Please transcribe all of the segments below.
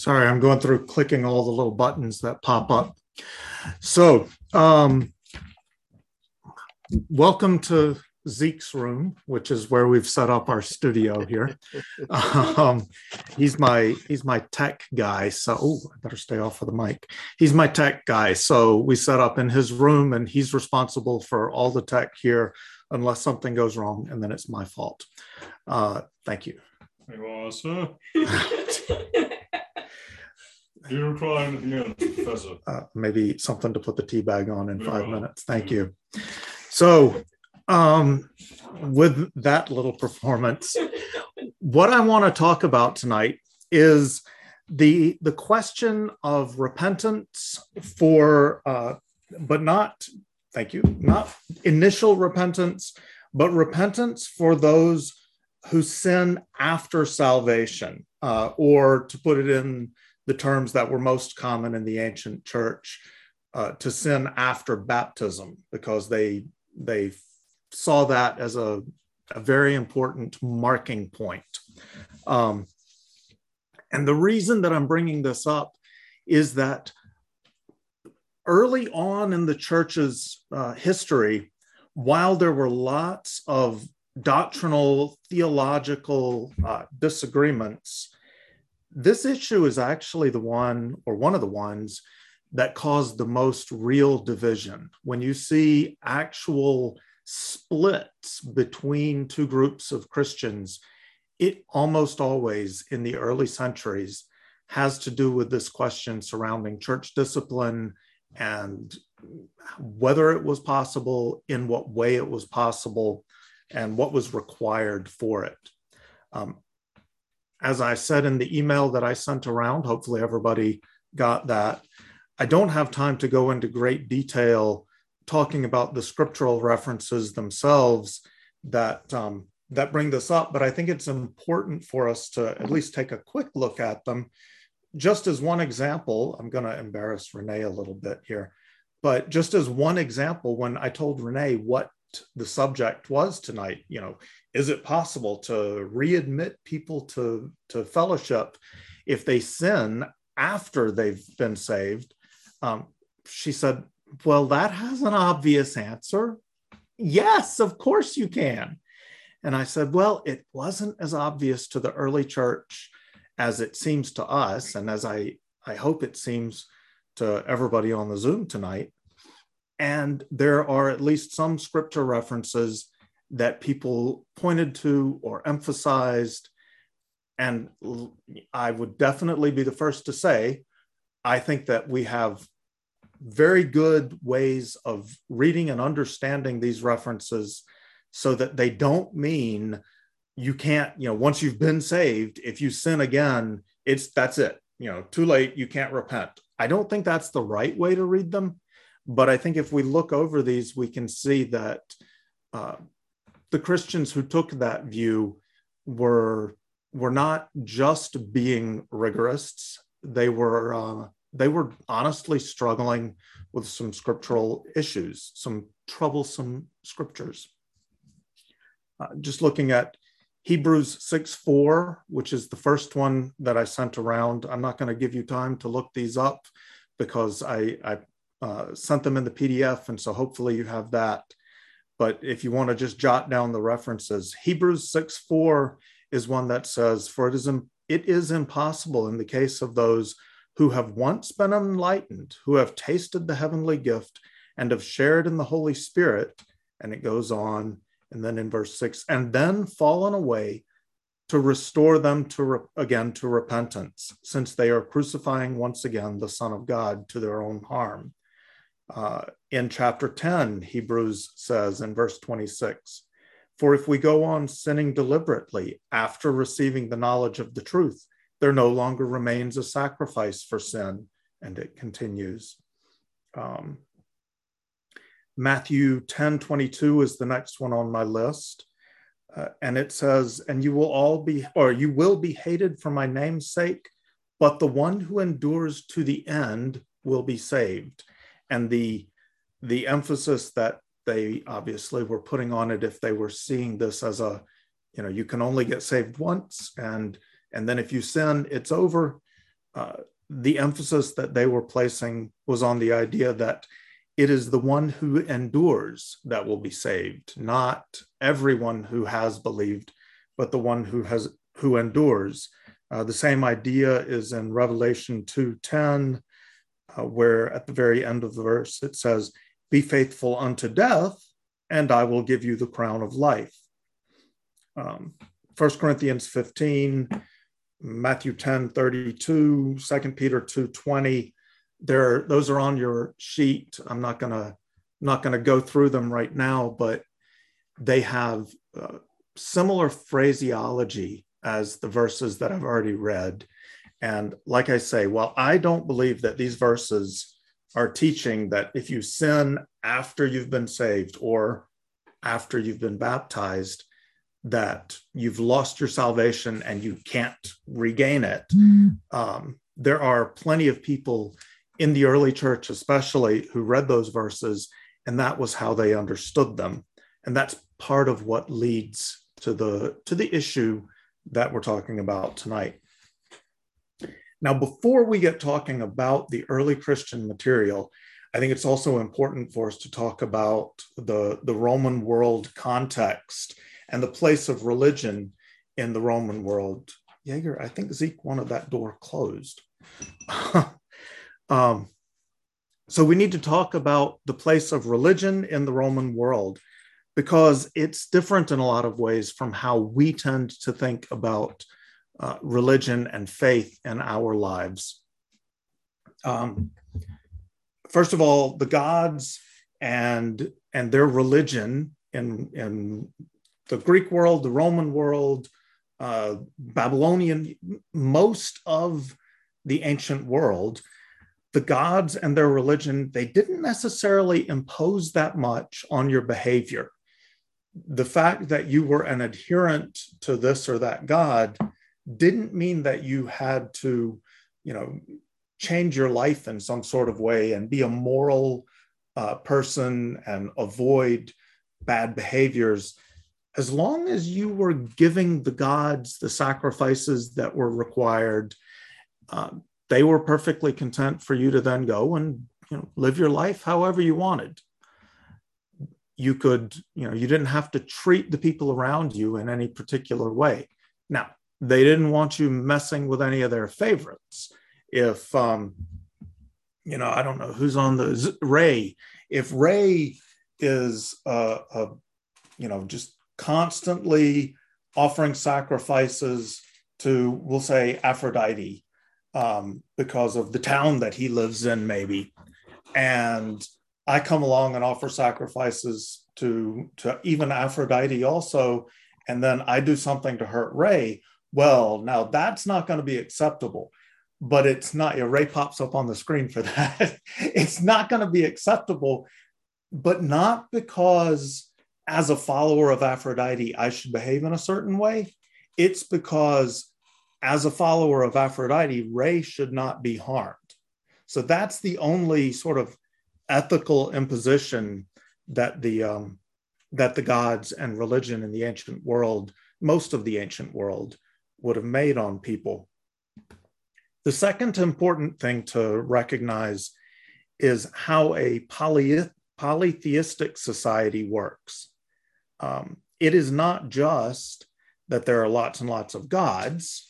Sorry, I'm going through clicking all the little buttons that pop up. So, welcome to Zeke's room, which is where we've set up our studio here. He's my tech guy. So, I better stay off of the mic. He's my tech guy. So we set up in his room, and he's responsible for all the tech here, unless something goes wrong, and then it's my fault. Thank you. You're crying at the end, Professor. Maybe something to put the tea bag on in 5 minutes. Thank you. So, with that little performance, what I want to talk about tonight is the question of repentance but not, thank you, not initial repentance, but repentance for those who sin after salvation, or to put it in the terms that were most common in the ancient church, to sin after baptism, because they saw that as a very important marking point. And the reason that I'm bringing this up is that early on in the church's history, while there were lots of doctrinal, theological disagreements, this issue is actually the one, or one of the ones, that caused the most real division. When you see actual splits between two groups of Christians, it almost always in the early centuries has to do with this question surrounding church discipline and whether it was possible, in what way it was possible, and what was required for it. As I said in the email that I sent around, hopefully everybody got that, I don't have time to go into great detail talking about the scriptural references themselves that bring this up, but I think it's important for us to at least take a quick look at them. Just as one example, I'm going to embarrass Renee a little bit here, but just as one example, when I told Renee what the subject was tonight, is it possible to readmit people to fellowship if they sin after they've been saved? She said, well, that has an obvious answer. Yes, of course you can. And I said, well, it wasn't as obvious to the early church as it seems to us, and as I hope it seems to everybody on the Zoom tonight. And there are at least some scripture references that people pointed to or emphasized. And I would definitely be the first to say, I think that we have very good ways of reading and understanding these references so that they don't mean you can't, once you've been saved, if you sin again, that's it, too late, you can't repent. I don't think that's the right way to read them. But I think if we look over these, we can see that the Christians who took that view were not just being rigorists. They were honestly struggling with some scriptural issues, some troublesome scriptures. Just looking at Hebrews 6:4, which is the first one that I sent around. I'm not going to give you time to look these up because I sent them in the PDF, and so hopefully you have that. But if you want to just jot down the references, Hebrews 6:4 is one that says, for it is impossible in the case of those who have once been enlightened, who have tasted the heavenly gift and have shared in the Holy Spirit. And it goes on. And then in verse 6, and then fallen away, to restore them again to repentance, since they are crucifying once again the Son of God to their own harm. In chapter 10, Hebrews says in verse 26, for if we go on sinning deliberately after receiving the knowledge of the truth, there no longer remains a sacrifice for sin. And it continues. Matthew 10:22 is the next one on my list. And it says, and you will be hated for my name's sake, but the one who endures to the end will be saved. And the emphasis that they obviously were putting on it, if they were seeing this as you can only get saved once, and then if you sin, it's over. the emphasis that they were placing was on the idea that it is the one who endures that will be saved, not everyone who has believed, but the one who endures. The same idea is in Revelation 2:10, where at the very end of the verse it says, "Be faithful unto death, and I will give you the crown of life." 1 Corinthians 15, Matthew 10:32, 2 Peter 2:20. Those are on your sheet. I'm not gonna go through them right now, but they have similar phraseology as the verses that I've already read. And like I say, while I don't believe that these verses are teaching that if you sin after you've been saved or after you've been baptized, that you've lost your salvation and you can't regain it. There are plenty of people in the early church, especially, who read those verses, and that was how they understood them. And that's part of what leads to the issue that we're talking about tonight. Now, before we get talking about the early Christian material, I think it's also important for us to talk about the Roman world context and the place of religion in the Roman world. Jaeger, I think Zeke wanted that door closed. So we need to talk about the place of religion in the Roman world, because it's different in a lot of ways from how we tend to think about religion and faith in our lives. First of all, the gods and their religion in the Greek world, the Roman world, Babylonian, most of the ancient world, the gods and their religion, they didn't necessarily impose that much on your behavior. The fact that you were an adherent to this or that god didn't mean that you had to, change your life in some sort of way and be a moral person and avoid bad behaviors. As long as you were giving the gods the sacrifices that were required, they were perfectly content for you to then go and live your life however you wanted. You could, you didn't have to treat the people around you in any particular way. Now, they didn't want you messing with any of their favorites. If, I don't know who's on the Ray. If Ray is, just constantly offering sacrifices to, we'll say, Aphrodite, because of the town that he lives in, maybe, and I come along and offer sacrifices to even Aphrodite also, and then I do something to hurt Ray, well, now that's not going to be acceptable. But it's not, Ray pops up on the screen for that. It's not going to be acceptable, but not because as a follower of Aphrodite, I should behave in a certain way. It's because as a follower of Aphrodite, Ray should not be harmed. So that's the only sort of ethical imposition that the gods and religion in the ancient world, most of the ancient world, would have made on people. The second important thing to recognize is how a polytheistic society works. It is not just that there are lots and lots of gods.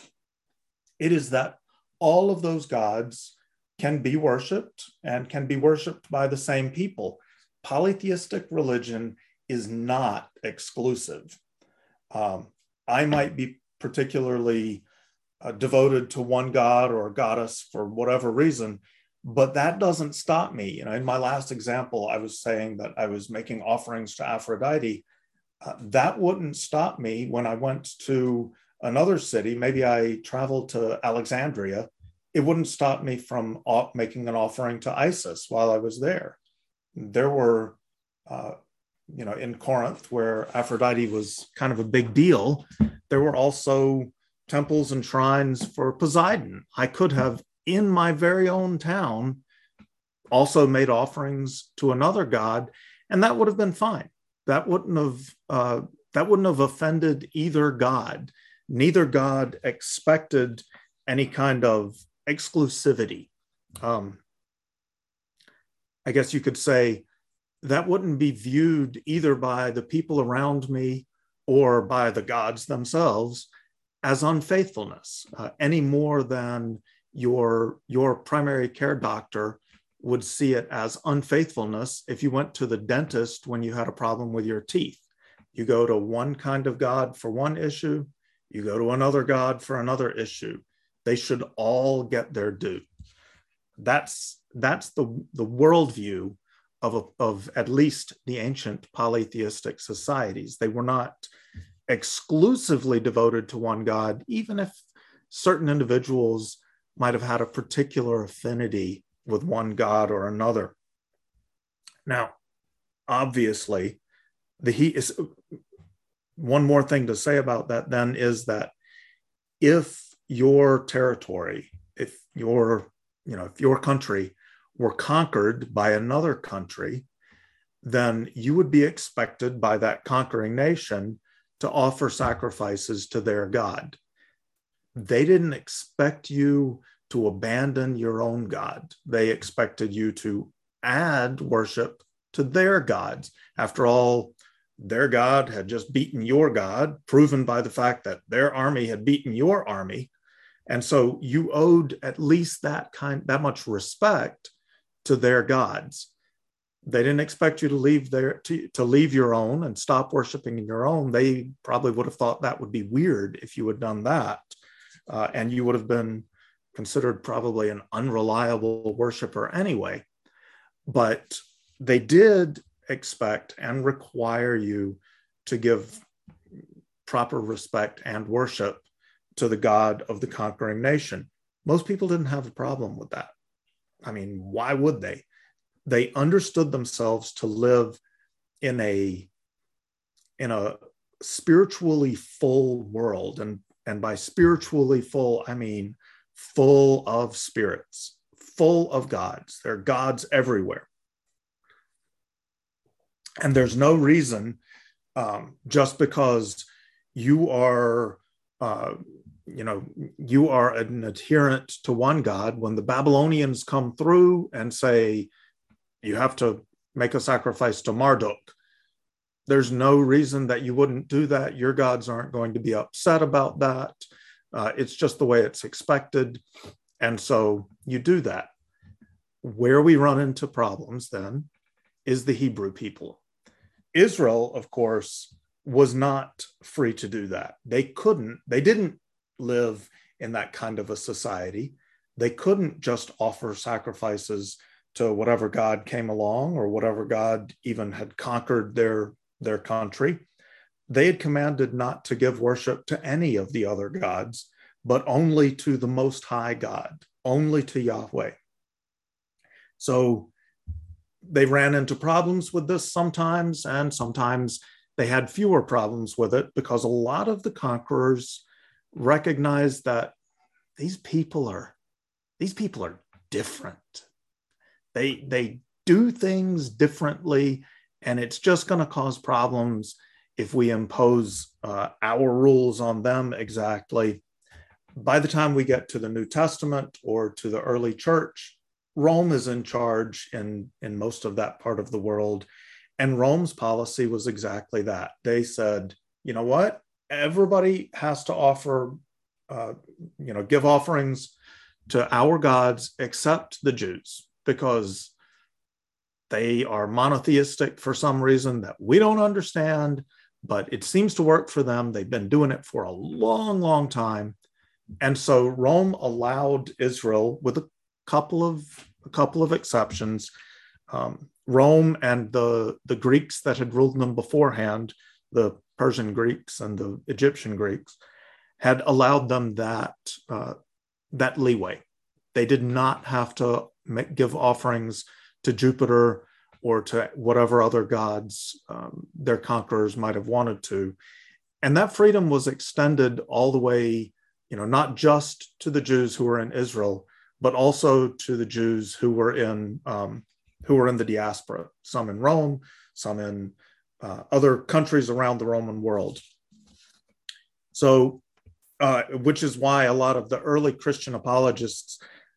It is that all of those gods can be worshipped and can be worshipped by the same people. Polytheistic religion is not exclusive. I might be particularly devoted to one god or goddess for whatever reason, but that doesn't stop me. In my last example, I was saying that I was making offerings to Aphrodite. That wouldn't stop me when I went to another city. Maybe I traveled to Alexandria. It wouldn't stop me from making an offering to Isis while I was there. There were, in Corinth, where Aphrodite was kind of a big deal, there were also temples and shrines for Poseidon. I could have, in my very own town, also made offerings to another god, and that would have been fine. That wouldn't have offended either god. Neither god expected any kind of exclusivity. I guess you could say that wouldn't be viewed either by the people around me or by the gods themselves as unfaithfulness, any more than your primary care doctor would see it as unfaithfulness if you went to the dentist when you had a problem with your teeth. You go to one kind of God for one issue, you go to another God for another issue. They should all get their due. That's the worldview of at least the ancient polytheistic societies. They were not exclusively devoted to one God, even if certain individuals might have had a particular affinity with one God or another. Now, obviously, one more thing to say about that then is that if your territory, if your country were conquered by another country, then you would be expected by that conquering nation to offer sacrifices to their God. They didn't expect you to abandon your own God. They expected you to add worship to their gods. After all, their God had just beaten your God, proven by the fact that their army had beaten your army. And so you owed at least that much respect to their gods. They didn't expect you to leave your own and stop worshiping your own. They probably would have thought that would be weird if you had done that. And you would have been considered probably an unreliable worshiper anyway. But they did expect and require you to give proper respect and worship to the God of the conquering nation. Most people didn't have a problem with that. I mean, why would they? They understood themselves to live in a spiritually full world. And by spiritually full, I mean full of spirits, full of gods. There are gods everywhere. And there's no reason, just because you are an adherent to one God, when the Babylonians come through and say, you have to make a sacrifice to Marduk, there's no reason that you wouldn't do that. Your gods aren't going to be upset about that. It's just the way it's expected. And so you do that. Where we run into problems then is the Hebrew people. Israel, of course, was not free to do that. They didn't live in that kind of a society. They couldn't just offer sacrifices to whatever God came along or whatever God even had conquered their country. They had commanded not to give worship to any of the other gods, but only to the Most High God, only to Yahweh. So they ran into problems with this sometimes, and sometimes they had fewer problems with it because a lot of the conquerors recognized that these people are different. They do things differently, and it's just going to cause problems if we impose our rules on them exactly. By the time we get to the New Testament or to the early church, Rome is in charge in most of that part of the world. And Rome's policy was exactly that. They said, you know what? Everybody has to offer, give offerings to our gods except the Jews, because they are monotheistic for some reason that we don't understand, but it seems to work for them. They've been doing it for a long, long time. And so Rome allowed Israel, with a couple of exceptions. Rome and the Greeks that had ruled them beforehand, the Persian Greeks and the Egyptian Greeks, had allowed them that leeway. They did not have to give offerings to Jupiter or to whatever other gods their conquerors might have wanted to. And that freedom was extended all the way, not just to the Jews who were in Israel, but also to the Jews who were in the diaspora, some in Rome, some in other countries around the Roman world. So, which is why a lot of the early Christian apologists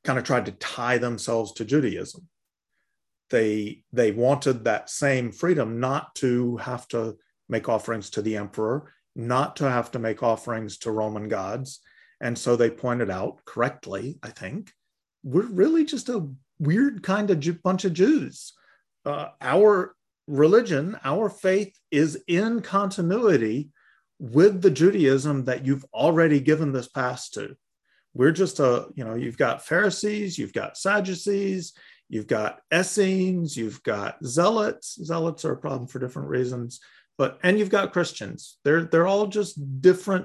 kind of tried to tie themselves to Judaism. They wanted that same freedom, not to have to make offerings to the emperor, not to have to make offerings to Roman gods. And so they pointed out correctly, I think, we're really just a weird kind of bunch of Jews. Our religion, our faith is in continuity with the Judaism that you've already given this past to. We're just you've got Pharisees, you've got Sadducees, you've got Essenes, you've got Zealots. Zealots are a problem for different reasons, and you've got Christians. They're all just different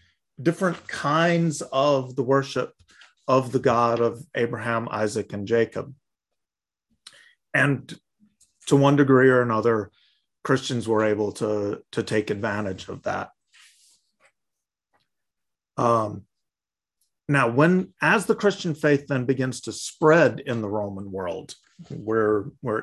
kinds of the worship of the God of Abraham, Isaac, and Jacob. And to one degree or another, Christians were able to take advantage of that. Now, as the Christian faith then begins to spread in the Roman world, we're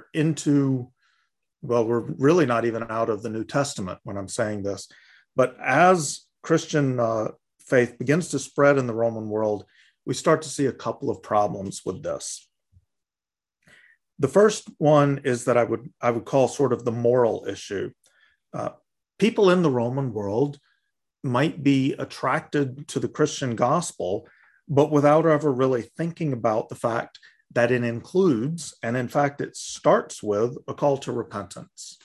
really not even out of the New Testament when I'm saying this, but as Christian faith begins to spread in the Roman world, we start to see a couple of problems with this. The first one is that I would call sort of the moral issue. People in the Roman world might be attracted to the Christian gospel, but without ever really thinking about the fact that it includes, and in fact, it starts with, a call to repentance.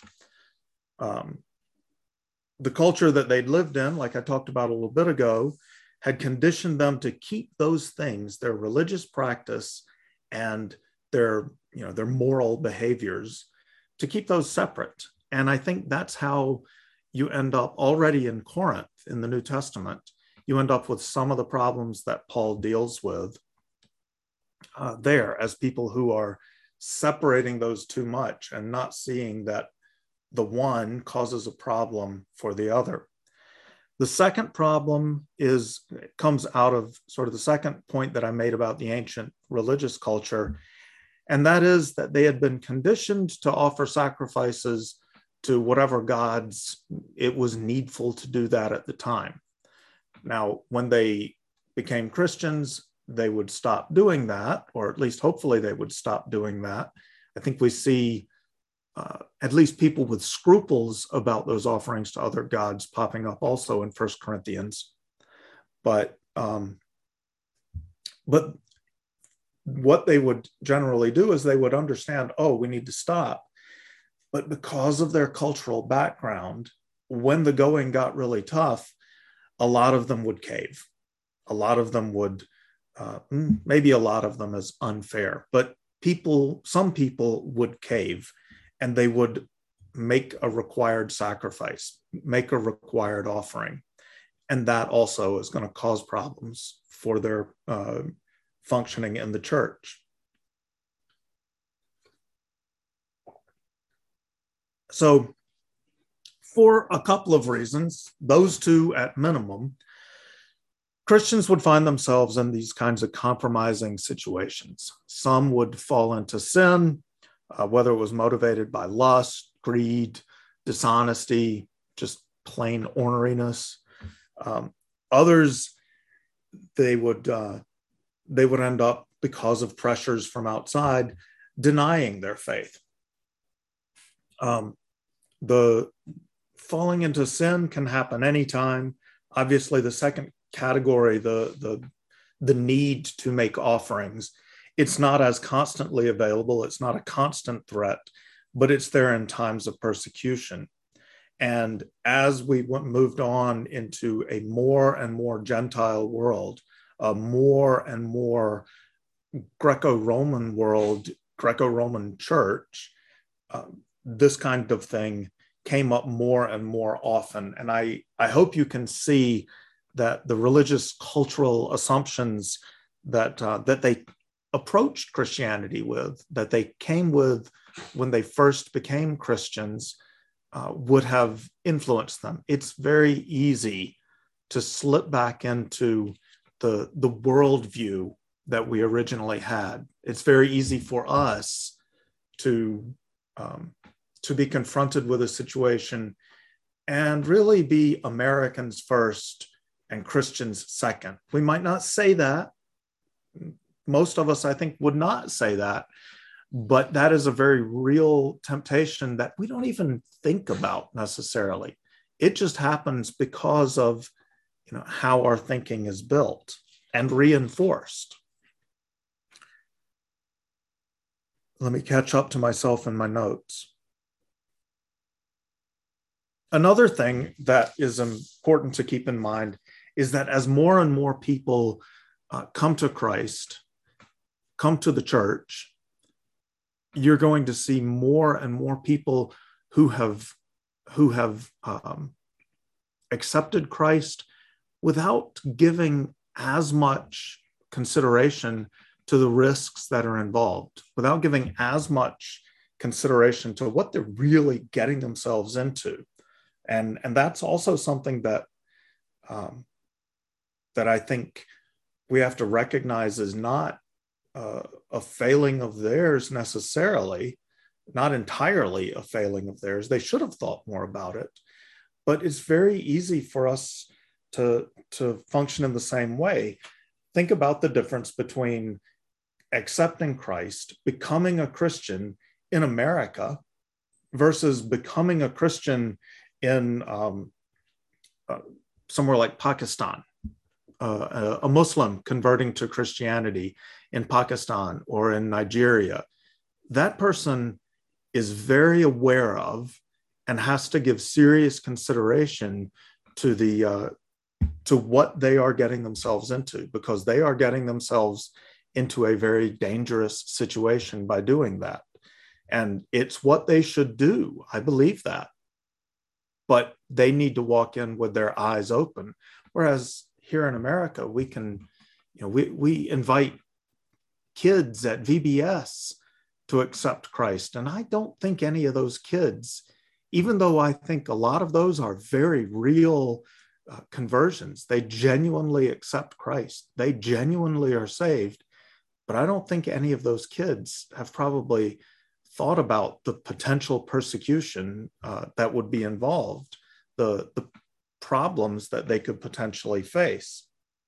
The culture that they'd lived in, like I talked about a little bit ago, had conditioned them to keep those things, their religious practice and their moral behaviors, to keep those separate. And I think that's how you end up already in Corinth in the New Testament. You end up with some of the problems that Paul deals with there, as people who are separating those too much and not seeing that the one causes a problem for the other. The second problem comes out of sort of the second point that I made about the ancient religious culture, and that is that they had been conditioned to offer sacrifices to whatever gods it was needful to do that at the time. Now, when they became Christians, they would stop doing that, or at least hopefully they would stop doing that. I think we see at least people with scruples about those offerings to other gods popping up also in 1 Corinthians. But what they would generally do is they would understand, we need to stop. But because of their cultural background, when the going got really tough, a lot of them would cave. A lot of them would, maybe a lot of them is unfair, but some people would cave, and they would make a required sacrifice, make a required offering. And that also is going to cause problems for their functioning in the church. So for a couple of reasons, those two at minimum, Christians would find themselves in these kinds of compromising situations. Some would fall into sin, whether it was motivated by lust, greed, dishonesty, just plain orneriness. Others, they would end up, because of pressures from outside, denying their faith. The falling into sin can happen anytime. Obviously, the second category, the need to make offerings, it's not as constantly available. It's not a constant threat, but it's there in times of persecution. And as we moved on into a more and more Gentile world, a more and more Greco-Roman world, Greco-Roman church, this kind of thing came up more and more often. And I hope you can see that the religious cultural assumptions that they approached Christianity with, that they came with when they first became Christians, would have influenced them. It's very easy to slip back into the worldview that we originally had. It's very easy for us to be confronted with a situation and really be Americans first and Christians second. We might not say that. most of us, I think, would not say that. But that is a very real temptation that we don't even think about necessarily. It just happens because of, how our thinking is built and reinforced. Let me catch up to myself in my notes. Another thing that is important to keep in mind is that as more and more people come to Christ, come to the church, you're going to see more and more people who have accepted Christ without giving as much consideration to the risks that are involved, without giving as much consideration to what they're really getting themselves into. And that's also something that I think we have to recognize is not a failing of theirs necessarily, not entirely a failing of theirs. They should have thought more about it, but it's very easy for us to function in the same way. Think about the difference between accepting Christ, becoming a Christian in America versus becoming a Christian in somewhere like Pakistan, a Muslim converting to Christianity in Pakistan or in Nigeria. That person is very aware of and has to give serious consideration to what they are getting themselves into, because they are getting themselves into a very dangerous situation by doing that. And it's what they should do. I believe that. But they need to walk in with their eyes open. Whereas here in America, we can, we invite kids at VBS to accept Christ. And I don't think any of those kids, even though I think a lot of those are very real conversions, they genuinely accept Christ. They genuinely are saved. But I don't think any of those kids have probably thought about the potential persecution that would be involved, the problems that they could potentially face.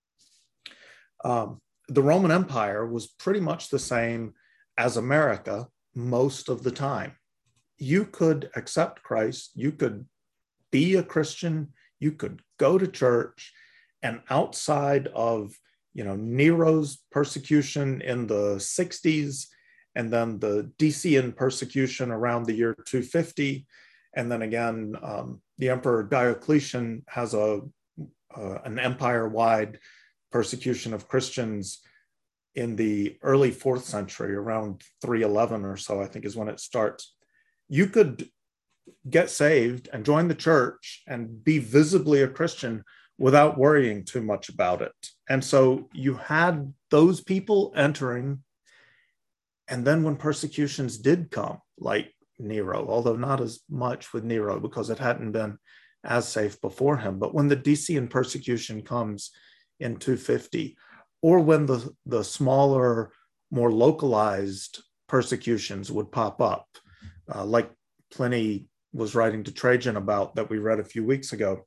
The Roman Empire was pretty much the same as America most of the time. You could accept Christ, you could be a Christian, you could go to church, and outside of Nero's persecution in the 60s, and then the Decian persecution around the year 250, and then again, the Emperor Diocletian has an empire-wide persecution of Christians in the early 4th century, around 311 or so, I think is when it starts. You could get saved and join the church and be visibly a Christian without worrying too much about it. And so you had those people entering. And then when persecutions did come, like Nero, although not as much with Nero because it hadn't been as safe before him, but when the Decian persecution comes in 250, or when the smaller, more localized persecutions would pop up, like Pliny was writing to Trajan about that we read a few weeks ago,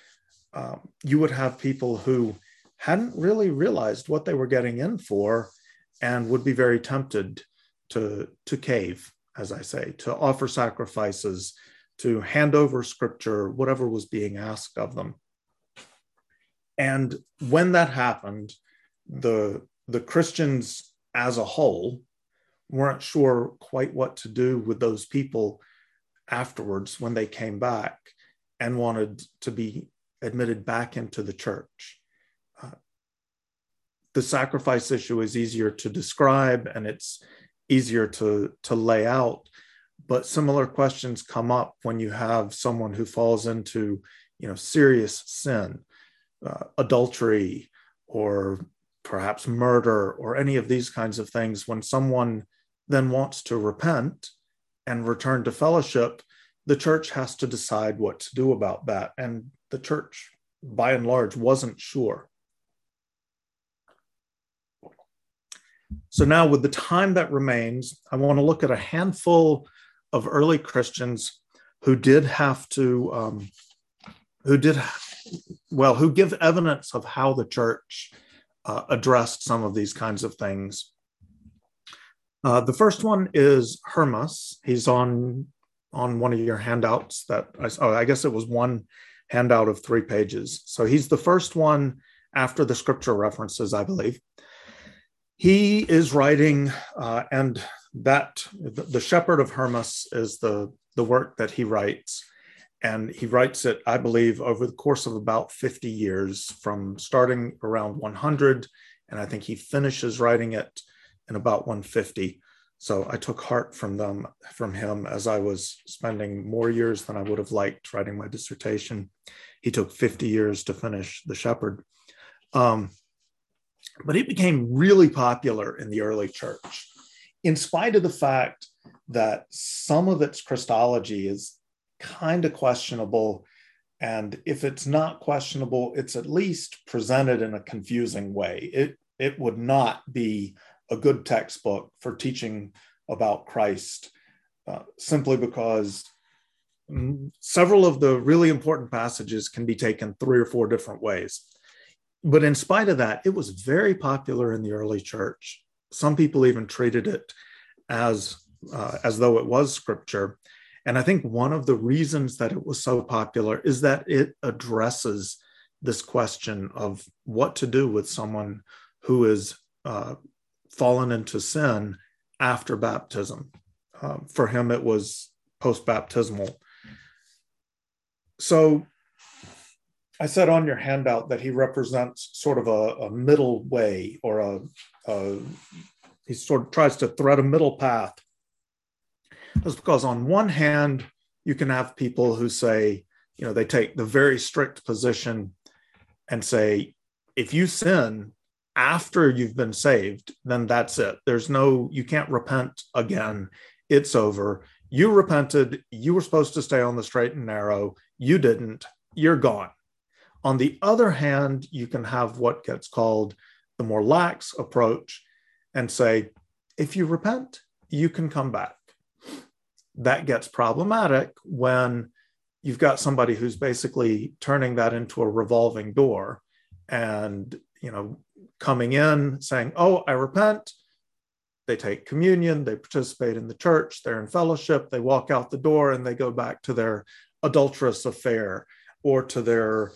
you would have people who hadn't really realized what they were getting in for and would be very tempted to cave, as I say, to offer sacrifices, to hand over scripture, whatever was being asked of them. And when that happened, the Christians as a whole weren't sure quite what to do with those people afterwards when they came back and wanted to be admitted back into the church. The sacrifice issue is easier to describe and it's easier to lay out, but similar questions come up when you have someone who falls into, serious sin, adultery, or perhaps murder, or any of these kinds of things. When someone then wants to repent and return to fellowship, the church has to decide what to do about that. And the church, by and large, wasn't sure. So now, with the time that remains, I want to look at a handful of early Christians who did have to, who give evidence of how the church addressed some of these kinds of things. The first one is Hermas. He's on one of your handouts that I guess it was one handout of 3 pages. So he's the first one after the scripture references, I believe. He is writing, and that the Shepherd of Hermas is the work that he writes. And he writes it, I believe, over the course of about 50 years, from starting around 100. And I think he finishes writing it in about 150. So I took heart from him as I was spending more years than I would have liked writing my dissertation. He took 50 years to finish The Shepherd. But it became really popular in the early church, in spite of the fact that some of its Christology is kind of questionable. And if it's not questionable, it's at least presented in a confusing way. It would not be a good textbook for teaching about Christ, simply because several of the really important passages can be taken 3 or 4 different ways. But in spite of that, it was very popular in the early church. Some people even treated it as though it was scripture. And I think one of the reasons that it was so popular is that it addresses this question of what to do with someone who is fallen into sin after baptism. For him, it was post-baptismal. So I said on your handout that he represents sort of a middle way, or he sort of tries to thread a middle path. That's because on one hand, you can have people who say, they take the very strict position and say, if you sin after you've been saved, then that's it. You can't repent again. It's over. You repented. You were supposed to stay on the straight and narrow. You didn't. You're gone. On the other hand, you can have what gets called the more lax approach and say, if you repent, you can come back. That gets problematic when you've got somebody who's basically turning that into a revolving door and, coming in saying, oh, I repent. They take communion, they participate in the church, they're in fellowship, they walk out the door and they go back to their adulterous affair or to their,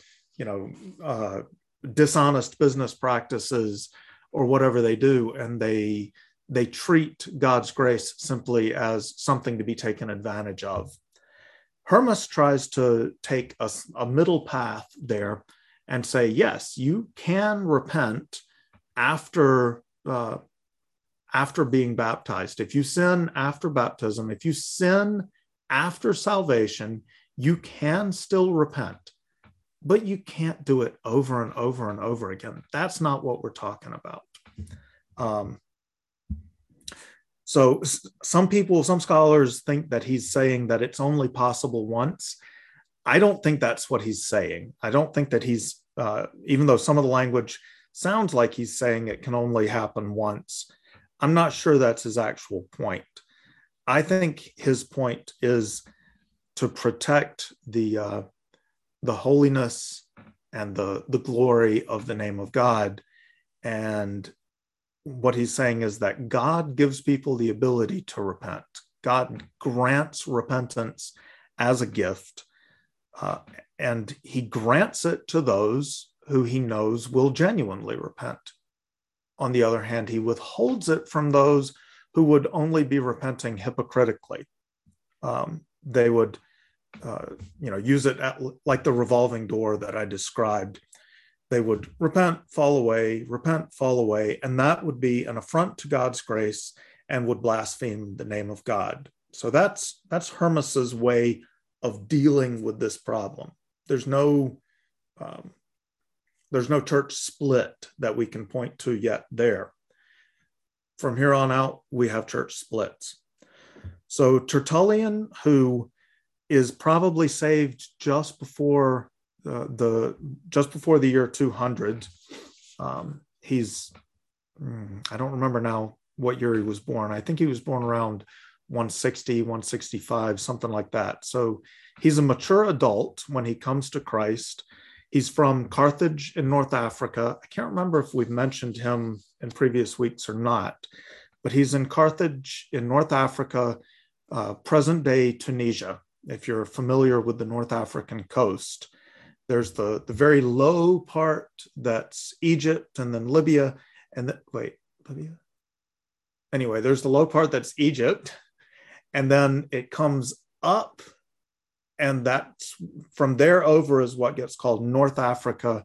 dishonest business practices or whatever they do. And they treat God's grace simply as something to be taken advantage of. Hermas tries to take a middle path there and say, yes, you can repent after being baptized. If you sin after baptism, if you sin after salvation, you can still repent, but you can't do it over and over and over again. That's not what we're talking about. So some scholars think that he's saying that it's only possible once. I don't think that's what he's saying. I don't think that he's, even though some of the language sounds like he's saying it can only happen once, I'm not sure that's his actual point. I think his point is to protect the holiness and the glory of the name of God. And what he's saying is that God gives people the ability to repent. God grants repentance as a gift, and he grants it to those who he knows will genuinely repent. On the other hand, he withholds it from those who would only be repenting hypocritically. They would, use it like the revolving door that I described. They would repent, fall away, and that would be an affront to God's grace and would blaspheme the name of God. So that's Hermas's way of dealing with this problem. There's no church split that we can point to yet there. From here on out, we have church splits. So Tertullian, who is probably saved just before the year 200. He's, I don't remember now what year he was born. I think he was born around 160, 165, something like that. So he's a mature adult when he comes to Christ. He's from Carthage in North Africa. I can't remember if we've mentioned him in previous weeks or not, but he's in Carthage in North Africa, present day Tunisia. If you're familiar with the North African coast, there's the very low part that's Egypt, and then Libya, and Libya? Anyway, there's the low part that's Egypt, and then it comes up, and that's from there over is what gets called North Africa,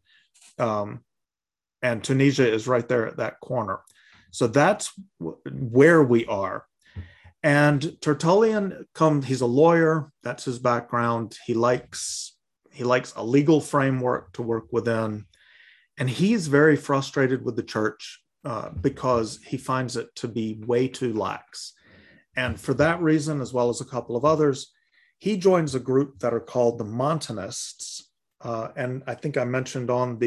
and Tunisia is right there at that corner. So that's where we are. And Tertullian he's a lawyer, that's his background. He likes a legal framework to work within. And he's very frustrated with the church because he finds it to be way too lax. And for that reason, as well as a couple of others, he joins a group that are called the Montanists. And I think I mentioned on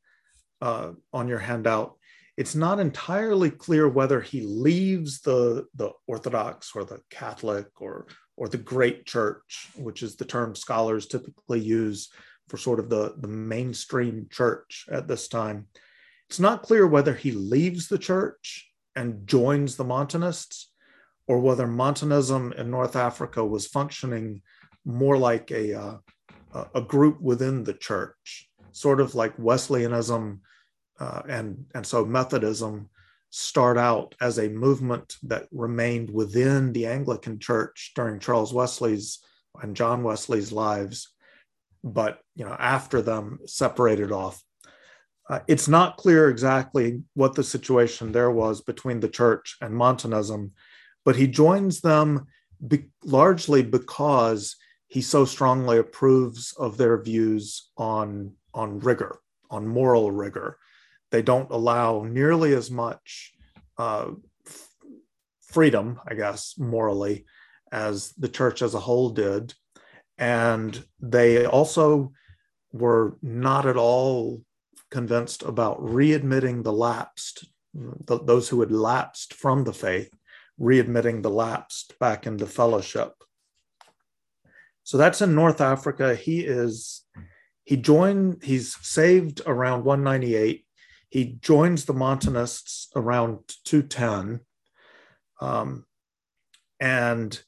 your handout, it's not entirely clear whether he leaves the Orthodox or the Catholic or the great church, which is the term scholars typically use for sort of the mainstream church at this time. It's not clear whether he leaves the church and joins the Montanists, or whether Montanism in North Africa was functioning more like a group within the church, sort of like Wesleyanism and so Methodism start out as a movement that remained within the Anglican Church during Charles Wesley's and John Wesley's lives, but after them separated off. It's not clear exactly what the situation there was between the church and Montanism, but he joins them largely because he so strongly approves of their views on rigor, on moral rigor. They don't allow nearly as much freedom, I guess, morally, as the church as a whole did. And they also were not at all convinced about readmitting the lapsed, those who had lapsed from the faith, readmitting the lapsed back into fellowship. So that's in North Africa. He's saved around 198. He joins the Montanists around 210. And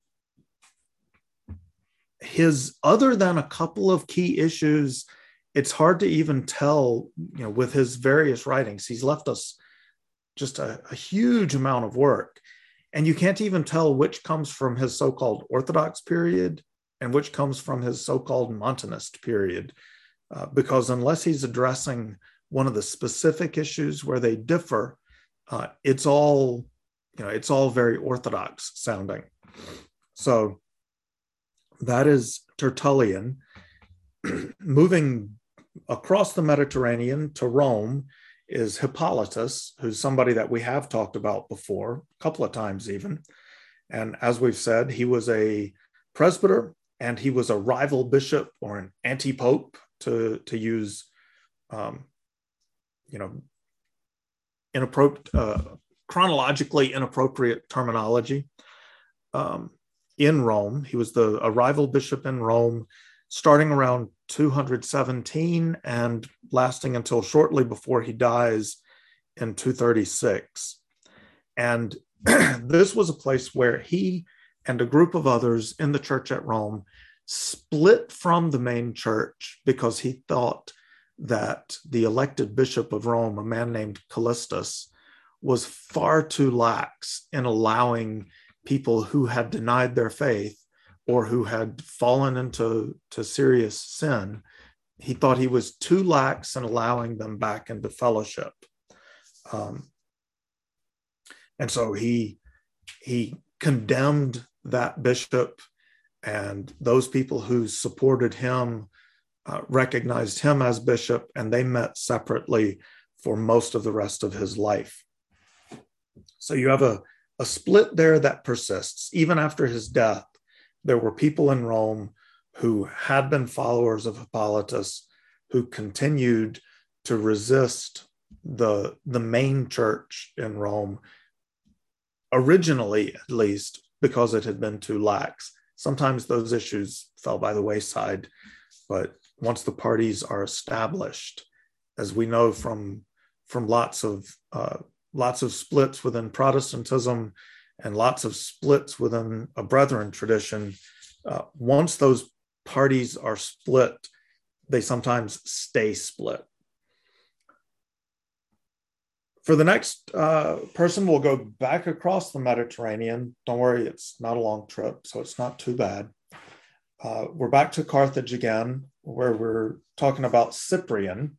other than a couple of key issues, it's hard to even tell, with his various writings. He's left us just a huge amount of work. And you can't even tell which comes from his so-called Orthodox period and which comes from his so-called Montanist period, because unless he's addressing one of the specific issues where they differ, it's all very Orthodox sounding. So that is Tertullian. Moving across the Mediterranean to Rome is Hippolytus, who's somebody that we have talked about before, a couple of times even. And as we've said, he was a presbyter, and he was a rival bishop or an anti-pope, to use chronologically inappropriate terminology. In Rome, he was a rival bishop in Rome, starting around 217 and lasting until shortly before he dies in 236. And this was a place where he and a group of others in the church at Rome split from the main church because he thought that the elected bishop of Rome, a man named Callistus, was far too lax in allowing people who had denied their faith or who had fallen into serious sin. He thought he was too lax in allowing them back into fellowship. And so he condemned that bishop, and those people who supported him recognized him as bishop, and they met separately for most of the rest of his life. So you have a split there that persists. Even after his death, there were people in Rome who had been followers of Hippolytus who continued to resist the main church in Rome, originally at least, because it had been too lax. Sometimes those issues fell by the wayside, but the parties are established, as we know from lots of splits within Protestantism and lots of splits within a Brethren tradition. Once those parties are split, they sometimes stay split. For the next person, we'll go back across the Mediterranean. Don't worry, it's not a long trip, so it's not too bad. We're back to Carthage again, where we're talking about Cyprian.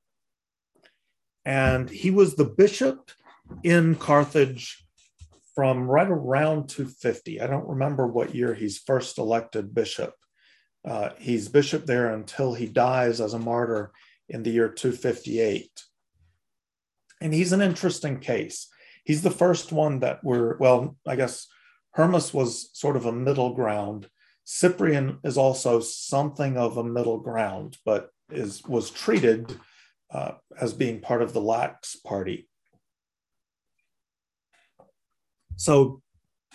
And he was the bishop in Carthage from right around 250. I don't remember what year he's first elected bishop. He's bishop there until he dies as a martyr in the year 258. And he's an interesting case. He's the first one that I guess Hermas was sort of a middle ground. Cyprian is also something of a middle ground, but was treated as being part of the lax party. So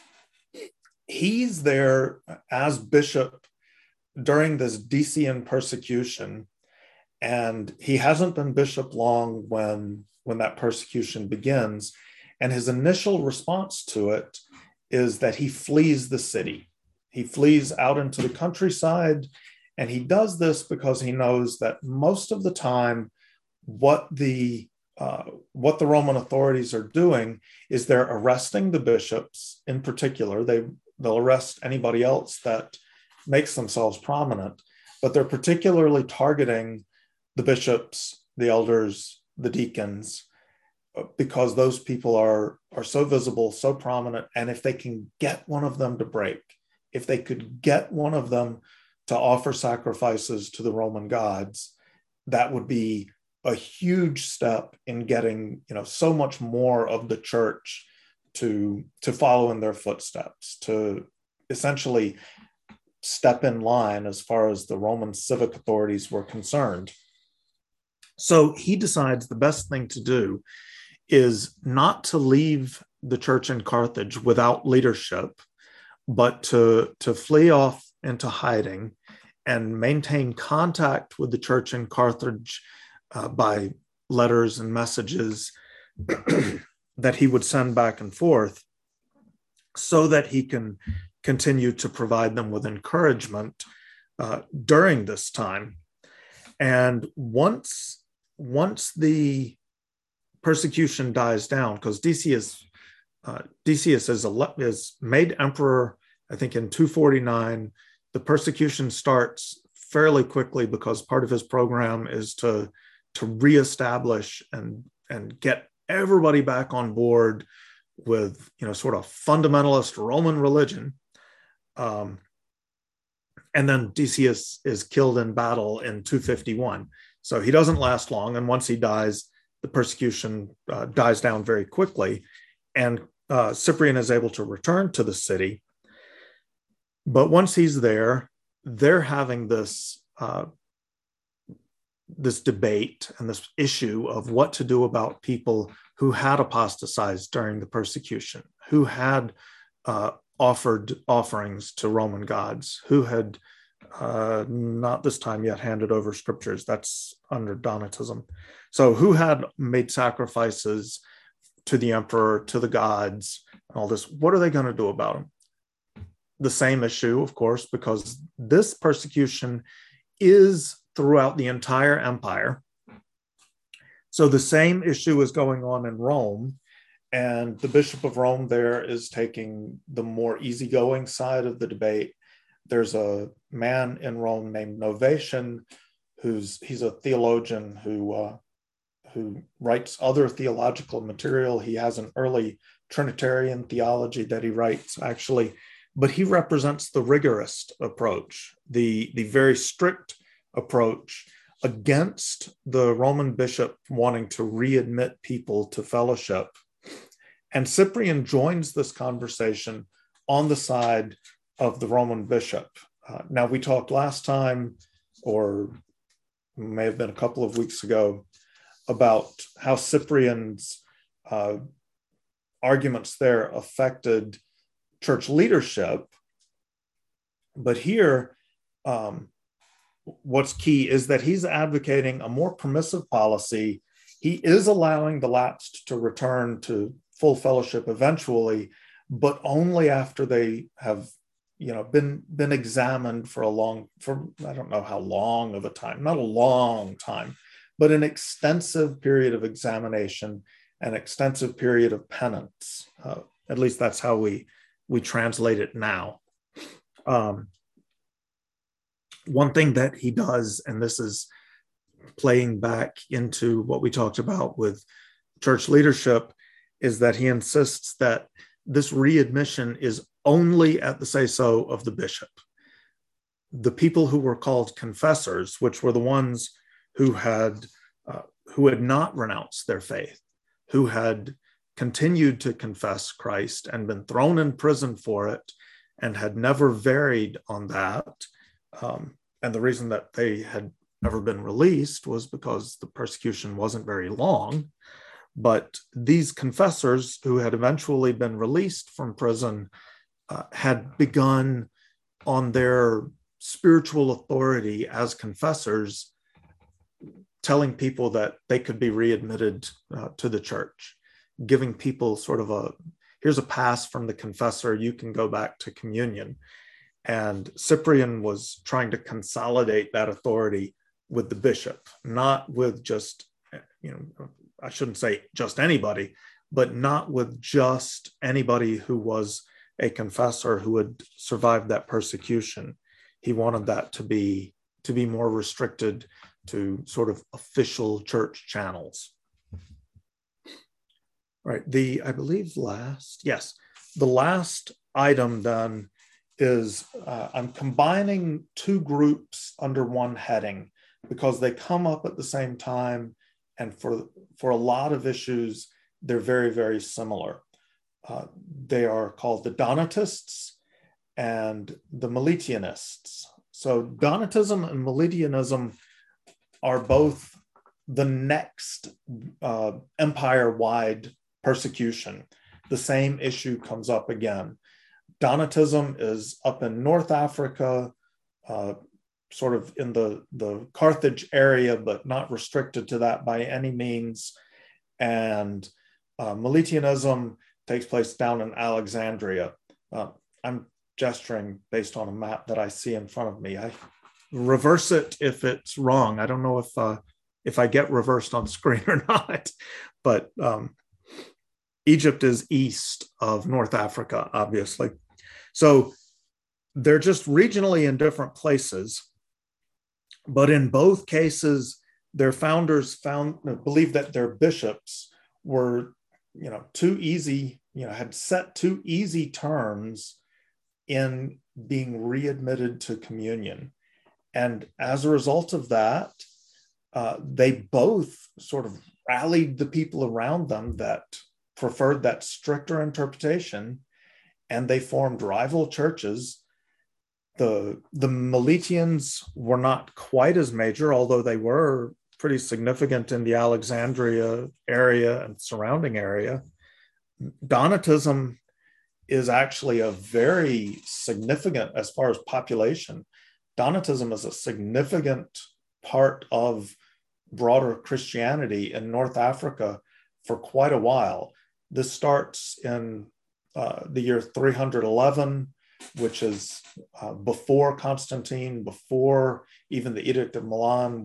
he's there as bishop during this Decian persecution, and he hasn't been bishop long when that persecution begins. And his initial response to it is that he flees the city. He flees out into the countryside, and he does this because he knows that most of the time what the Roman authorities are doing is they're arresting the bishops in particular. They'll arrest anybody else that makes themselves prominent, but they're particularly targeting the bishops, the elders, the deacons, because those people are so visible, so prominent. And if they can get one of them to break, if they could get one of them to offer sacrifices to the Roman gods, that would be a huge step in getting, so much more of the church to follow in their footsteps, to essentially step in line as far as the Roman civic authorities were concerned. So he decides the best thing to do is not to leave the church in Carthage without leadership, but to flee off into hiding and maintain contact with the church in Carthage by letters and messages that he would send back and forth, so that he can continue to provide them with encouragement during this time. And once the persecution dies down, because Decius is made emperor, I think, in 249. The persecution starts fairly quickly because part of his program is to reestablish and get everybody back on board with, sort of fundamentalist Roman religion. And then Decius is killed in battle in 251. So he doesn't last long. And once he dies, the persecution dies down very quickly. And Cyprian is able to return to the city. But once he's there, they're having this debate and this issue of what to do about people who had apostatized during the persecution, who had offered offerings to Roman gods, who had not this time yet handed over scriptures. That's under Donatism. So who had made sacrifices to the emperor, to the gods, and all this. What are they going to do about them? The same issue, of course, because this persecution is throughout the entire empire. So the same issue is going on in Rome, and the Bishop of Rome there is taking the more easygoing side of the debate. There's a man in Rome named Novatian, he's a theologian who writes other theological material. He has an early Trinitarian theology that he writes, actually, but he represents the rigorist approach, the very strict approach against the Roman bishop wanting to readmit people to fellowship. And Cyprian joins this conversation on the side of the Roman bishop. Now, we talked last time, or may have been a couple of weeks ago, about how Cyprian's arguments there affected church leadership. But here, what's key is that he's advocating a more permissive policy. He is allowing the lapsed to return to full fellowship eventually, but only after they have, been examined for I don't know how long of a time, not a long time, but an extensive period of examination, an extensive period of penance. At least that's how we translate it now. One thing that he does, and this is playing back into what we talked about with church leadership, is that he insists that this readmission is only at the say-so of the bishop. The people who were called confessors, which were the ones who had not renounced their faith, who had continued to confess Christ and been thrown in prison for it and had never varied on that. And the reason that they had never been released was because the persecution wasn't very long. But these confessors who had eventually been released from prison had begun on their spiritual authority as confessors, telling people that they could be readmitted to the church, giving people sort of here's a pass from the confessor, you can go back to communion. And Cyprian was trying to consolidate that authority with the bishop, not with just, I shouldn't say just anybody, but not with just anybody who was a confessor who had survived that persecution. He wanted that to be more restricted to sort of official church channels. Right. The last item then is I'm combining two groups under one heading because they come up at the same time, and for a lot of issues, they're very, very similar. They are called the Donatists and the Melitianists. So Donatism and Melitianism are both the next empire-wide persecution. The same issue comes up again. Donatism is up in North Africa, sort of in the Carthage area, but not restricted to that by any means. And Melitianism takes place down in Alexandria. I'm gesturing based on a map that I see in front of me. I reverse it if it's wrong. I don't know if I get reversed on screen or not, but Egypt is east of North Africa, obviously. So they're just regionally in different places, but in both cases, their founders believed that their bishops were, too easy, had set too easy terms in being readmitted to communion. And as a result of that, they both sort of rallied the people around them that preferred that stricter interpretation, and they formed rival churches. The Melitians were not quite as major, although they were pretty significant in the Alexandria area and surrounding area. Donatism is actually a very significant, as far as population, Donatism is a significant part of broader Christianity in North Africa for quite a while. This starts in the year 311, which is before Constantine, before even the Edict of Milan,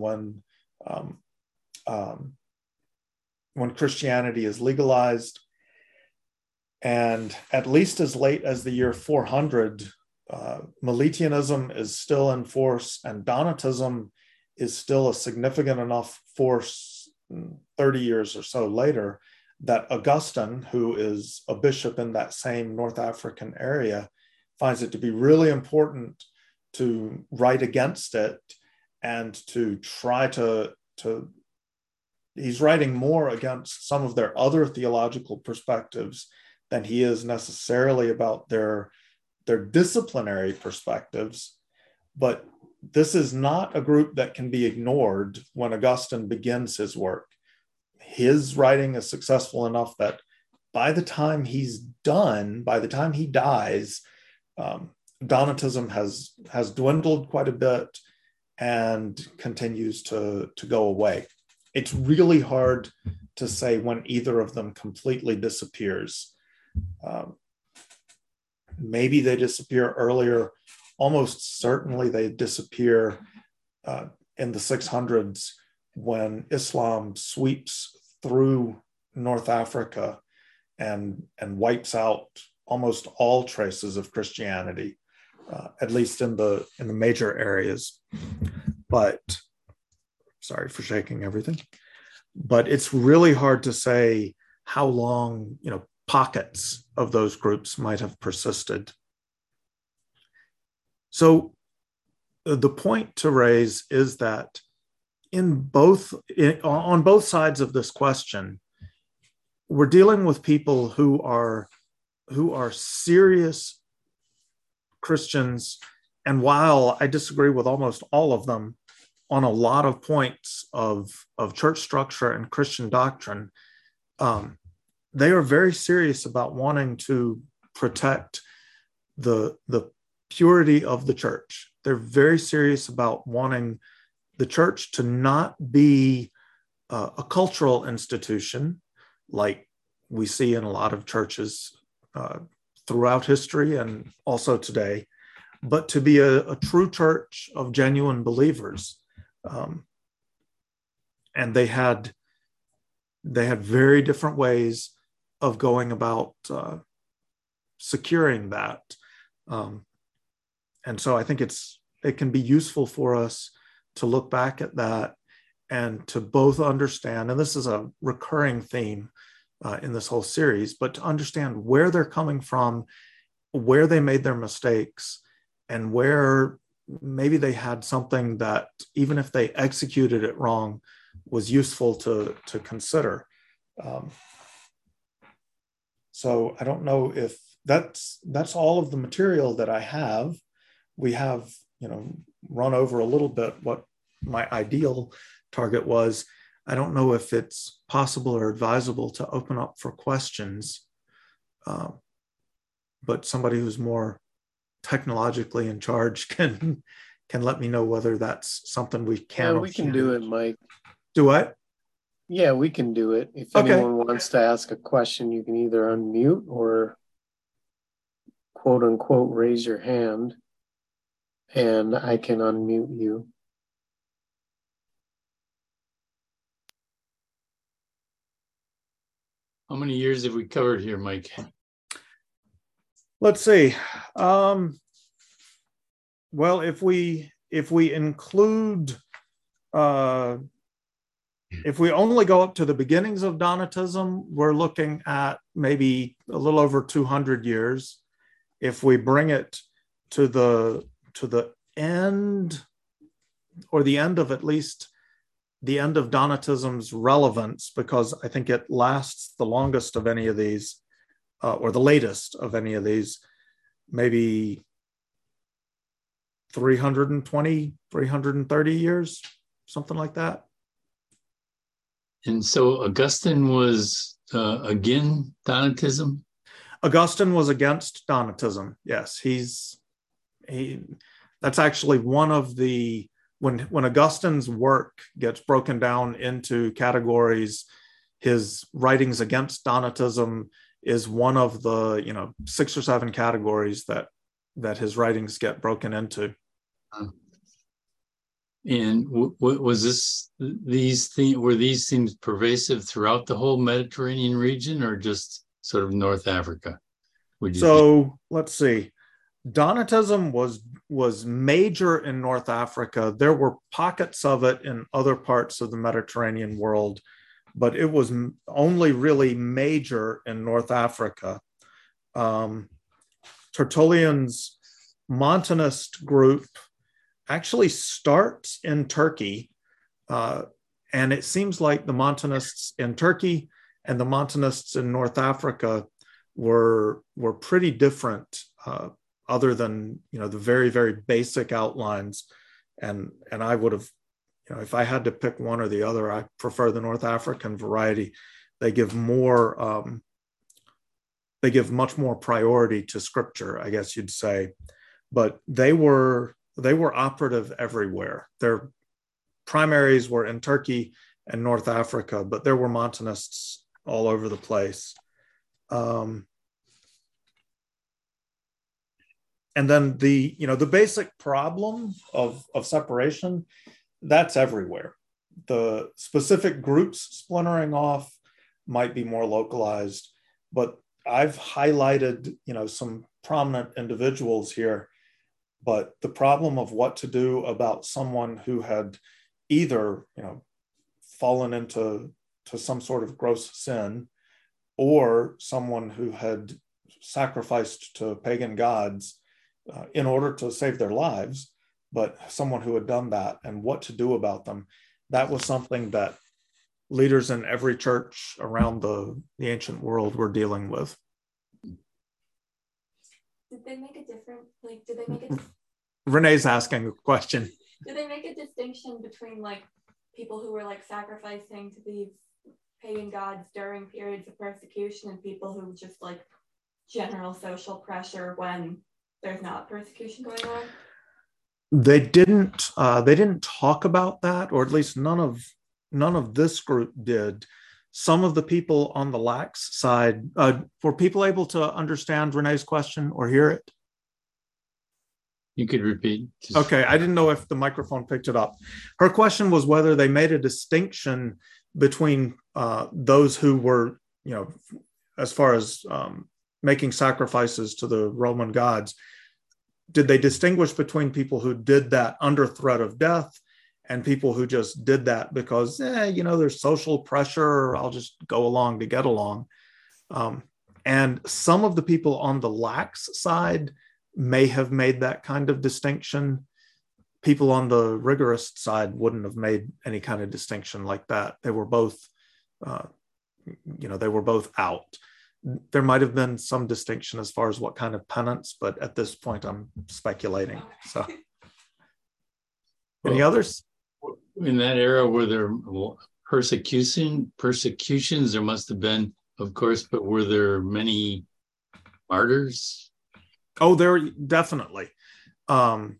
when Christianity is legalized. And at least as late as the year 400, Melitianism is still in force, and Donatism is still a significant enough force 30 years or so later that Augustine, who is a bishop in that same North African area, finds it to be really important to write against it and to try to he's writing more against some of their other theological perspectives than he is necessarily about their disciplinary perspectives. But this is not a group that can be ignored when Augustine begins his work. His writing is successful enough that by the time he's done, by the time he dies, Donatism has dwindled quite a bit, and continues to go away. It's really hard to say when either of them completely disappears. Maybe they disappear earlier. Almost certainly they disappear in the 600s when Islam sweeps through North Africa and wipes out almost all traces of Christianity, at least in the major areas. But sorry for shaking everything. But it's really hard to say how long, pockets of those groups might have persisted. So the point to raise is that on both sides of this question, we're dealing with people who are serious Christians. And while I disagree with almost all of them on a lot of points of church structure and Christian doctrine, they are very serious about wanting to protect the purity of the church. They're very serious about wanting the church to not be a cultural institution like we see in a lot of churches throughout history and also today, but to be a true church of genuine believers. And they had very different ways of going about securing that. And so I think it can be useful for us to look back at that and to both understand, and this is a recurring theme in this whole series, but to understand where they're coming from, where they made their mistakes, and where maybe they had something that, even if they executed it wrong, was useful to consider. So I don't know if that's all of the material that I have. We have, run over a little bit what my ideal target was. I don't know if it's possible or advisable to open up for questions, but somebody who's more technologically in charge can let me know whether that's something we can. Yeah, we can do it, Mike. Do what? Yeah, we can do it. If Okay. anyone wants to ask a question, you can either unmute or quote unquote raise your hand, and I can unmute you. How many years have we covered here, Mike? Let's see. Well, if we include, if we only go up to the beginnings of Donatism, we're looking at maybe a little over 200 years. If we bring it to the end, or the end of at least the end of Donatism's relevance, because I think it lasts the longest of any of these, or the latest of any of these, maybe 320, 330 years, something like that. And so Augustine was again Donatism? Augustine was against Donatism, yes. That's actually one of the, when Augustine's work gets broken down into categories, his writings against Donatism is one of the 6 or 7 categories that his writings get broken into. And was were these themes pervasive throughout the whole Mediterranean region, or just sort of North Africa? Let's see. Donatism was major in North Africa. There were pockets of it in other parts of the Mediterranean world, but it was only really major in North Africa. Tertullian's Montanist group actually starts in Turkey, and it seems like the Montanists in Turkey and the Montanists in North Africa were pretty different, other than the very, very basic outlines. And I would have, if I had to pick one or the other, I prefer the North African variety. They give more, they give much more priority to scripture, I guess you'd say. But they were they were operative everywhere. Their primaries were in Turkey and North Africa, but there were Montanists all over the place. And then the basic problem of separation, that's everywhere. The specific groups splintering off might be more localized, but I've highlighted, some prominent individuals here, but the problem of what to do about someone who had either, fallen into some sort of gross sin, or someone who had sacrificed to pagan gods in order to save their lives, but someone who had done that and what to do about them. That was something that leaders in every church around the ancient world were dealing with. Did they make a difference? Did they make a Renee's asking a question. Did they make a distinction between people who were sacrificing to these pagan gods during periods of persecution and people who just general social pressure when there's not persecution going on? They didn't talk about that, or at least none of this group did. Some of the people on the lax side, were people able to understand Renee's question or hear it? You could repeat. Okay, I didn't know if the microphone picked it up. Her question was whether they made a distinction between those who were, as far as making sacrifices to the Roman gods. Did they distinguish between people who did that under threat of death and people who just did that because, there's social pressure, I'll just go along to get along? And some of the people on the lax side may have made that kind of distinction. People on the rigorous side wouldn't have made any kind of distinction like that. They were both, they were both out. There might have been some distinction as far as what kind of penance, but at this point I'm speculating. So any others? In that era, were there persecutions? There must have been, of course, but were there many martyrs? Oh, there definitely. And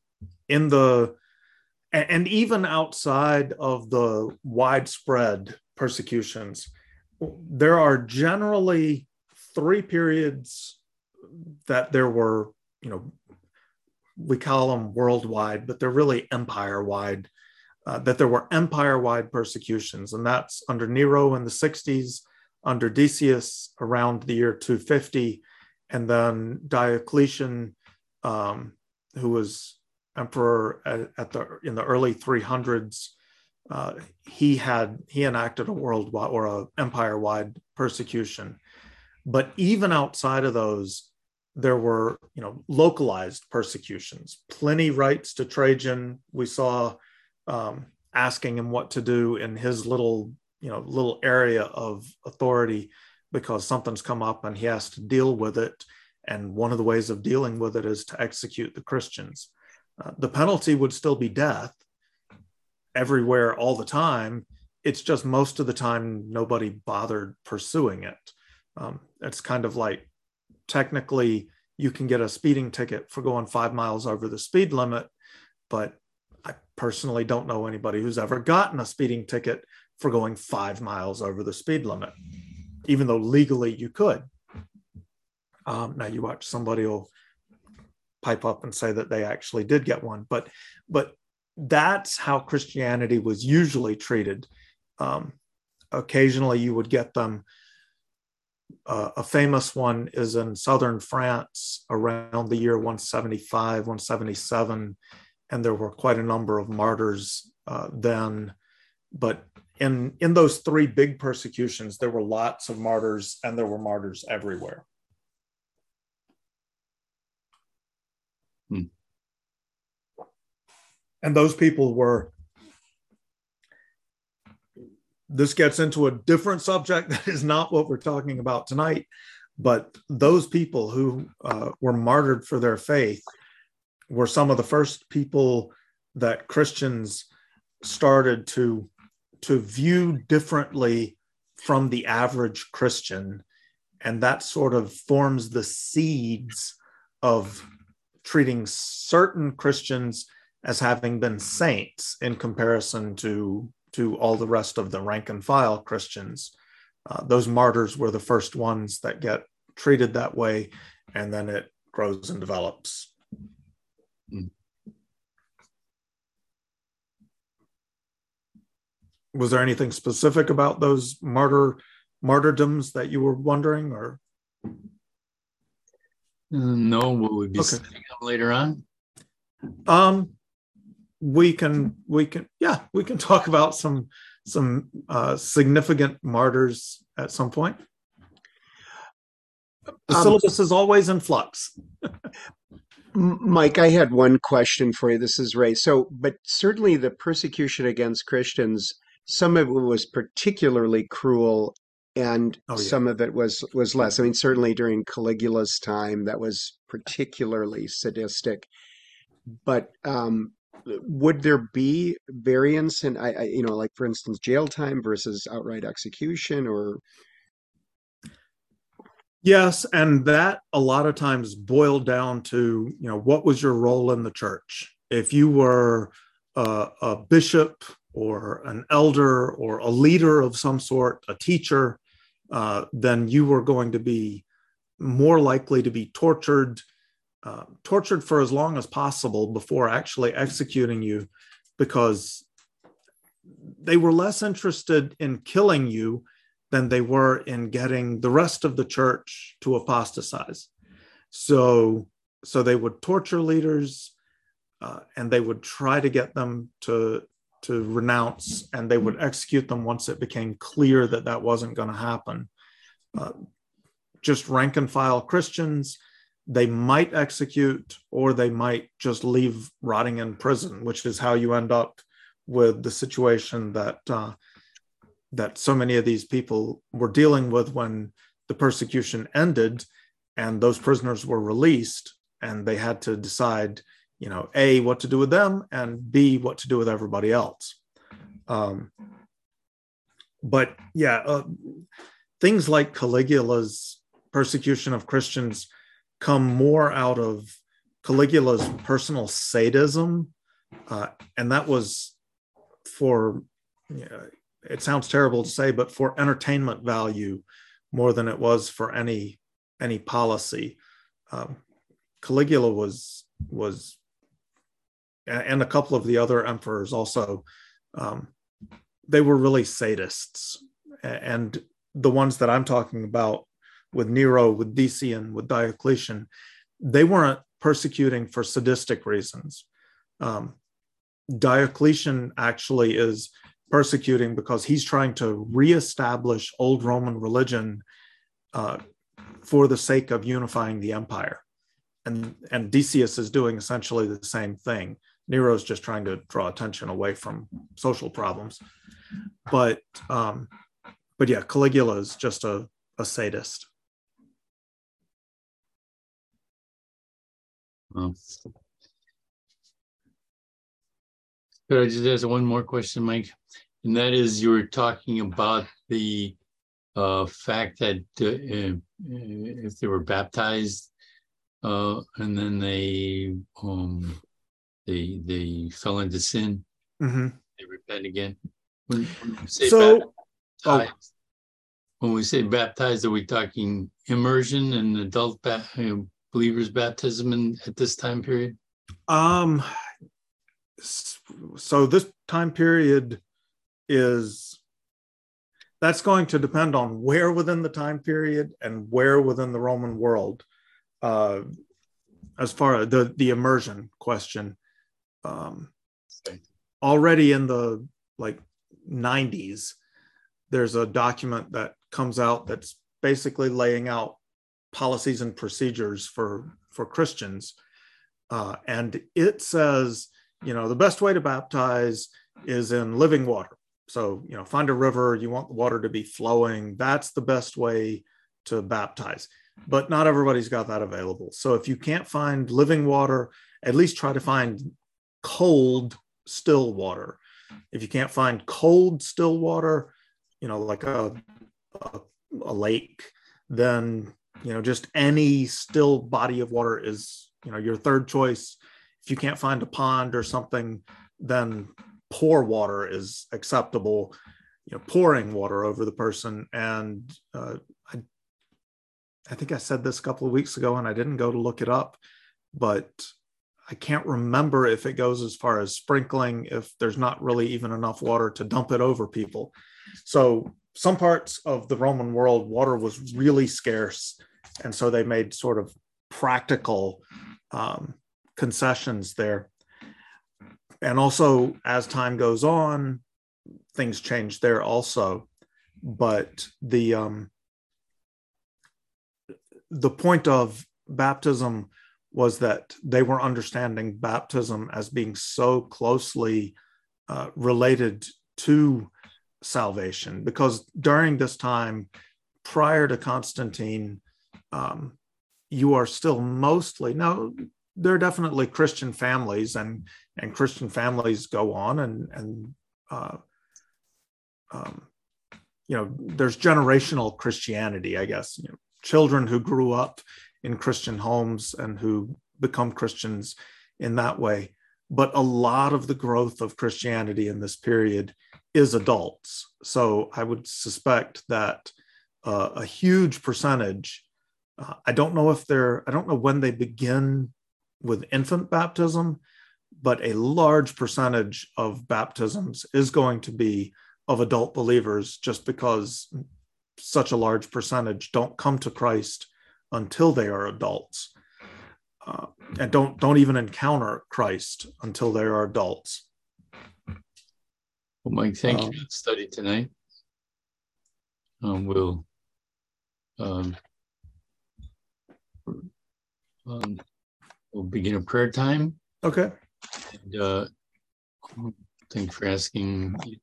even outside of the widespread persecutions, there are generally 3 periods that there were, we call them worldwide, but they're really empire-wide, that there were empire-wide persecutions. And that's under Nero in the 60s, under Decius around the year 250, and then Diocletian, who was emperor in the early 300s, he enacted a worldwide or an empire-wide persecution. But even outside of those, there were, localized persecutions. Pliny writes to Trajan. We saw asking him what to do in his little area of authority because something's come up and he has to deal with it. And one of the ways of dealing with it is to execute the Christians. The penalty would still be death everywhere all the time. It's just most of the time nobody bothered pursuing it. It's kind of like technically you can get a speeding ticket for going 5 miles over the speed limit, but I personally don't know anybody who's ever gotten a speeding ticket for going 5 miles over the speed limit, even though legally you could. Now you watch somebody will pipe up and say that they actually did get one, but that's how Christianity was usually treated. Occasionally you would get them. A famous one is in southern France around the year 175, 177, and there were quite a number of martyrs then. But in those 3 big persecutions, there were lots of martyrs, and there were martyrs everywhere. And those people were, this gets into a different subject that is not what we're talking about tonight, but those people who were martyred for their faith were some of the first people that Christians started to view differently from the average Christian. And that sort of forms the seeds of treating certain Christians as having been saints in comparison to all the rest of the rank and file Christians. Those martyrs were the first ones that get treated that way, and then it grows and develops. Was there anything specific about those martyrdoms that you were wondering, or? No, will we be setting them later on? We can talk about some significant martyrs at some point. The syllabus is always in flux. Mike, I had one question for you. This is Ray. But certainly the persecution against Christians, some of it was particularly cruel, and some of it was less. I mean, certainly during Caligula's time, that was particularly sadistic. But would there be variance in, like for instance, jail time versus outright execution, or? Yes, and that a lot of times boiled down to, what was your role in the church? If you were a bishop or an elder or a leader of some sort, a teacher, then you were going to be more likely to be tortured for as long as possible before actually executing you, because they were less interested in killing you than they were in getting the rest of the church to apostatize. So they would torture leaders, and they would try to get them to renounce, and they would execute them once it became clear that that wasn't going to happen. Just rank and file Christians, they might execute, or they might just leave rotting in prison, which is how you end up with the situation that so many of these people were dealing with when the persecution ended and those prisoners were released, and they had to decide, A, what to do with them, and B, what to do with everybody else. But things like Caligula's persecution of Christians come more out of Caligula's personal sadism, and that was for, it sounds terrible to say, but for entertainment value more than it was for any policy. Caligula was, and a couple of the other emperors also, they were really sadists. And the ones that I'm talking about with Nero, with Decian, with Diocletian, they weren't persecuting for sadistic reasons. Diocletian actually is persecuting because he's trying to reestablish old Roman religion for the sake of unifying the empire. And Decius is doing essentially the same thing. Nero's just trying to draw attention away from social problems. But Caligula is just a sadist. Could I just ask one more question, Mike? And that is, you were talking about the fact that if they were baptized and then they fell into sin, they repent again. When we say baptized, are we talking immersion and adult believers' baptism at this time period? So this time period that's going to depend on where within the time period and where within the Roman world. As far as the immersion question, already in the 90s, there's a document that comes out that's basically laying out policies and procedures for Christians. And it says, the best way to baptize is in living water. So, find a river, you want the water to be flowing. That's the best way to baptize. But not everybody's got that available. So if you can't find living water, at least try to find cold, still water. If you can't find cold, still water, like a lake, then, just any still body of water is, your third choice. if you can't find a pond or something, then pour water is acceptable, pouring water over the person. And I think I said this a couple of weeks ago and I didn't go to look it up, but I can't remember if it goes as far as sprinkling, if there's not really even enough water to dump it over people. So some parts of the Roman world, water was really scarce. And so they made sort of practical concessions there. And also, as time goes on, things change there also. But the point of baptism was that they were understanding baptism as being so closely related to salvation, because during this time, prior to Constantine, you are still mostly, now there are definitely Christian families, and Christian families go on, and there's generational Christianity, I guess. Children who grew up in Christian homes and who become Christians in that way. But a lot of the growth of Christianity in this period is adults. So I would suspect that a huge percentage, I don't know when they begin with infant baptism, but a large percentage of baptisms is going to be of adult believers, just because such a large percentage don't come to Christ until they are adults, and don't even encounter Christ until they are adults. Well, Mike, thank you for the study tonight. We'll begin a prayer time. Okay. And thanks for asking